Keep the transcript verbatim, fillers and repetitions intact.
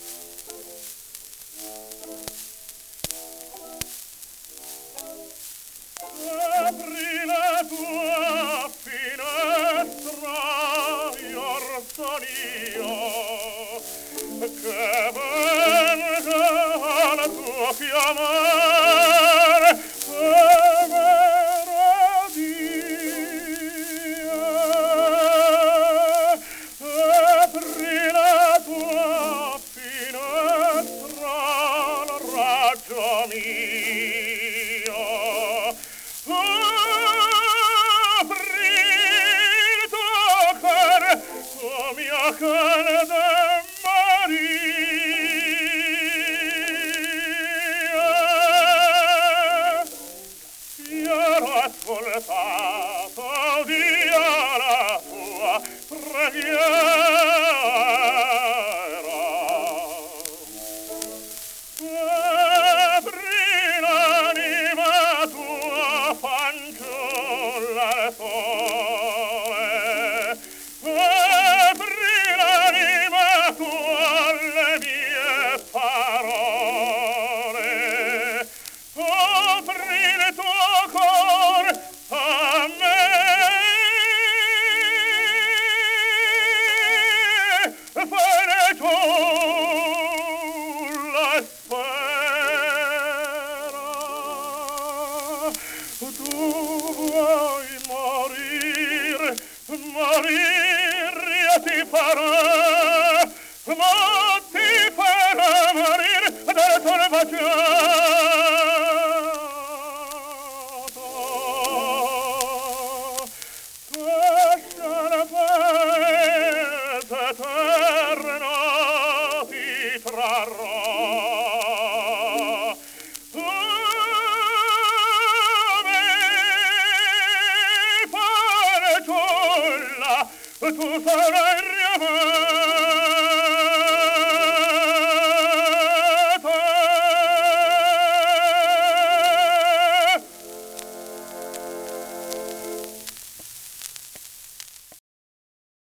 Apri la tua finestra, Iorson io, che venga al tuo chiamare, e meraviglia. Apri la tua finestra, raggio mio, apri il tuo cuore, tua mia calda Maria. Io l'ho ascoltato, Dio, la tua preghiera. Apri l'anima tua, fanciulla al sole. Apri l'anima tua alle mie parole. Apri il tuo cuore a me. Fanciulla spera. Tu vuoi morire, morire io ti farò, ma ti farò morire dal tuo baciato. Questa la paese eterna ti trarrò. Tu sarai il mio amore.